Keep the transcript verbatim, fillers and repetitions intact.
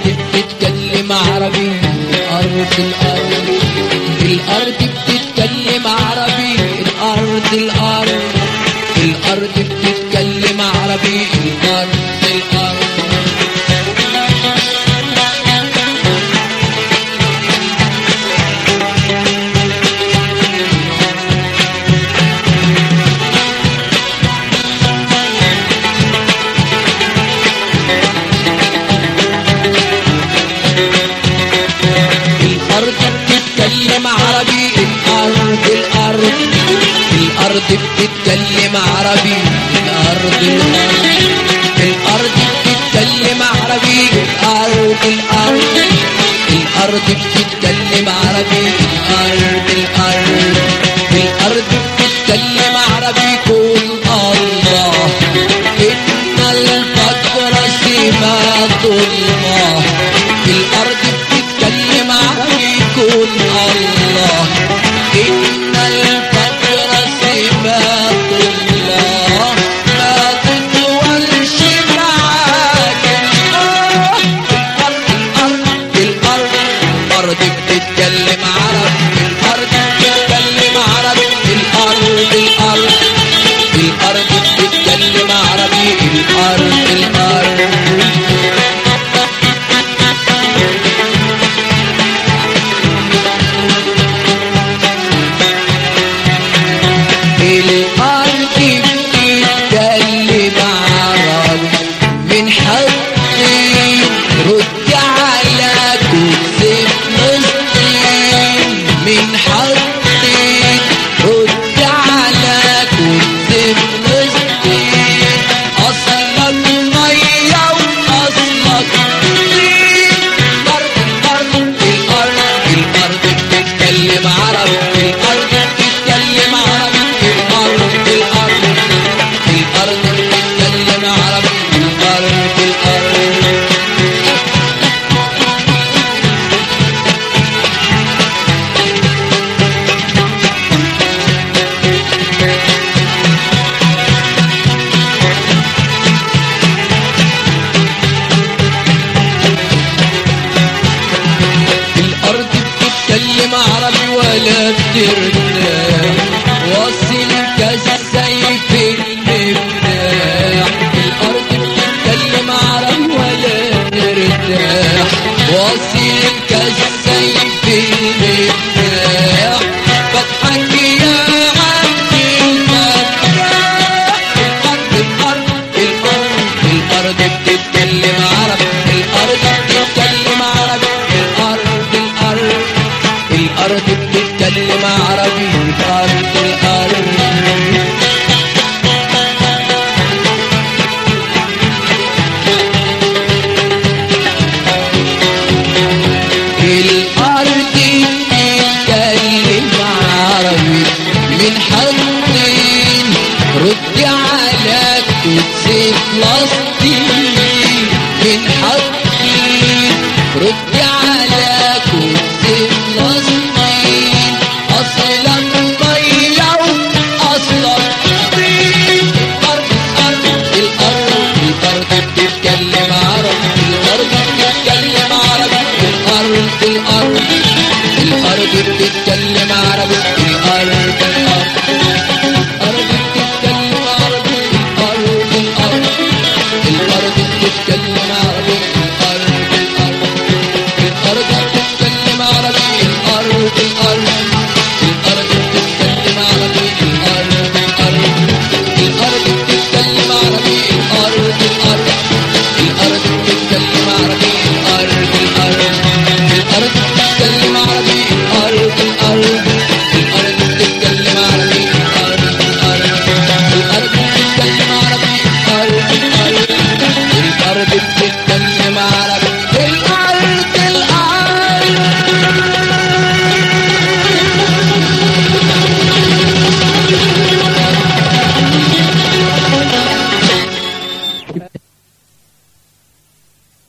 بتتكلم عربي، الأرض الأرض الأرض بتتكلم عربي، الأرض الأرض الأرض بتتكلم عربي، الأرض الأرض بتتكلم عربي، الأرض الأرض الأرض بتتكلم عربي، الأرض الأرض الأرض بتتكلم عربي، الأرض الأرض الأرض بتتكلم عربي، الأرض الأرض الأرض بتتكلم عربي. كل الله إن الفقر سمات الله، الأرض بتتكلم عربي. كل الله إن الفقر سمات الله، ما تطولش معاك الأرض الأرض الأرض الأرض بتتكلم عربي، الأرض بتتكلم عربي، الأرض الأرض الأرض بتتكلم عربي، الأرض الأرض الأرض بتتكلم عربي. من حقي رد على كل فلسطين، من حقي رد على كل فلسطين، أصلك مية وأصلك طين. الأرض الأرض الأرض الأرض بتتكلم عربي، الأرض بتتكلم عربي، الأرض الأرض الأرض بتتكلم عربي، الأرض الأرض الأرض بتتكلم عربي ولا بترتاح، واصل كالسيف المفتاح. الأرض بتتكلم عربي ولا بترتاح، واصل كالسيف المفتاح. بضحك يا عبد الفتاح، الأرض الأرض الأرض الأرض بتتكلم عربي، الأرض بتتكلم عربي، الأرض الأرض الأرض بتتكلم عربي، الأرض الأرض الأرض بتتكلم عربي. من حقين رد على قدس فلسطين، من حقين رد